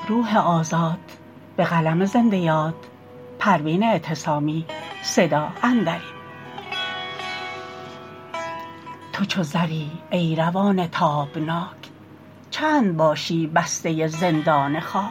روح آزاد به قلم زنده یاد پروین اعتصامی صدا اندریم. تو چو زری ای روان تابناک، چند باشی بسته زندان خاک.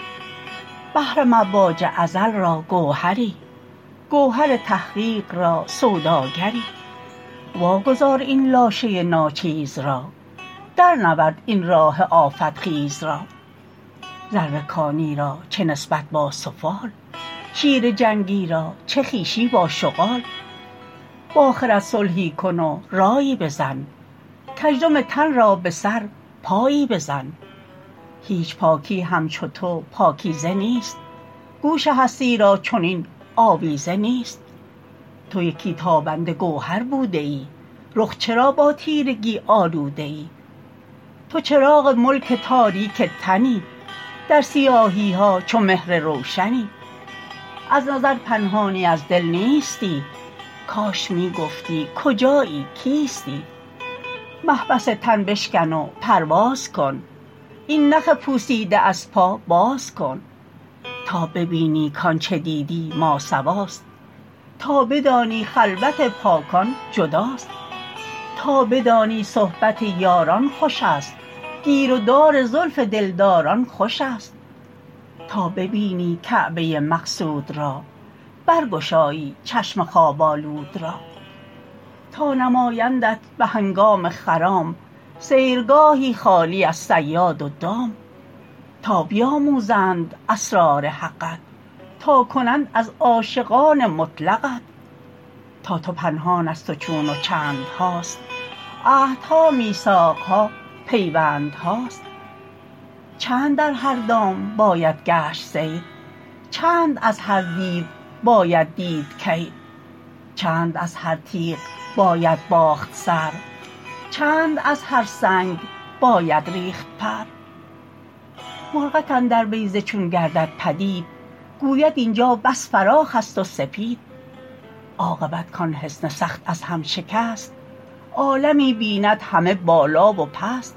بحر مواج ازل را گوهری، گوهر تحقیق را سوداگری. واگذار این لاشه ناچیز را، در نورد این راه آفت خیز را. زر کانی را چه نسبت با سفال، شیر جنگی را چه خویشی با شغال. با خرد صلحی کن و رایی بزن، کژدم تن را به سر پایی بزن. هیچ پاکی همچو تو پاکیزه نیست، گوش هستی را چنین آویزه نیست. تو یکی تابنده گوهر بوده ای، رخ چرا با تیرگی آلوده ای. تو چراغ ملک تاریک تنی، در سیاهی ها چو مهر روشنی. از نظر پنهانی از دل نیستی، کاش می گفتی کجایی کیستی. محبس تن بشکن و پرواز کن، این نخ پوسیده از پا باز کن. تا ببینی کانچه دیدی ماسواست، تا بدانی خلوت پاکان جداست. تا بدانی صحبت یاران خوش است، گیر و دار زلف دلداران خوش است. تا ببینی کعبه مقصود را، برگشایی چشم خواب آلود را. تا نمایندت به هنگام خرام، سیرگاهی خالی از صیاد و دام. تا بیاموزند اسرار حقت، تا کنند از عاشقان مطلقت. تا تو پنهان از تو چون و چندهاست، عهدها میثاقها پیوندهاست. چند در هر دام باید گشت صید، چند از هر دیو باید دید کید. چند از هر تیغ باید باخت سر، چند از هر سنگ باید ریخت پر. مرغک اندر بیضه چون گردد پدید، گوید اینجا بس فراخ است و سپید. عاقبت کان حصن سخت از هم شکست، عالمی بیند همه بالا و پست.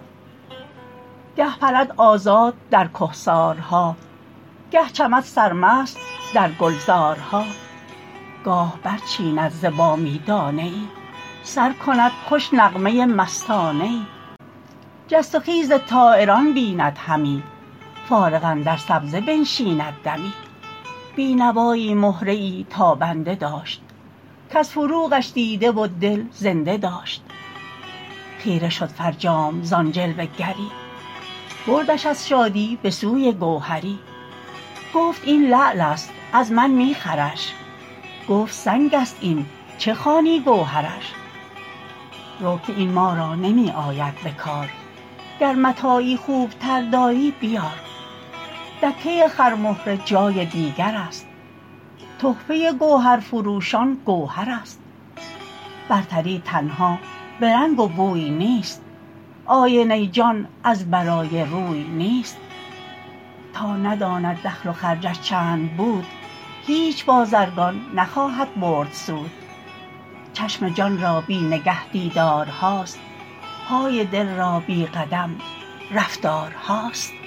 گه پرد آزاد در کهسارها، گه چمد سرمست در گلزارها. گاه برچیند ز بامی دانه ای، سر کند خوش نغمه مستانه ای. جست و خیز طایران بیند همی، فارغ اندر سبزه بنشیند دمی. بینوایی مهره ای تابنده داشت، کز فروغش دیده و دل زنده داشت. خیره شد فرجام زان جلوه گری، بردش از شادی به سوی گوهری. گفت این لعل است از من می خرش، گفت سنگ است این چه خوانی گوهرش. رو که این ما را نمی آید به کار، گر متاعی خوبتر داری بیار. دکه خرمهره جای دیگر است، تحفه گوهر فروشان گوهر است. برتری تنها به رنگ و بوی نیست، آینه جان از برای روی نیست. تا نداند دخل و خرجش چند بود، هیچ بازرگان نخواهد برد سود. چشم جان را بی نگه دیدارهاست، پای دل را بی قدم رفتارهاست.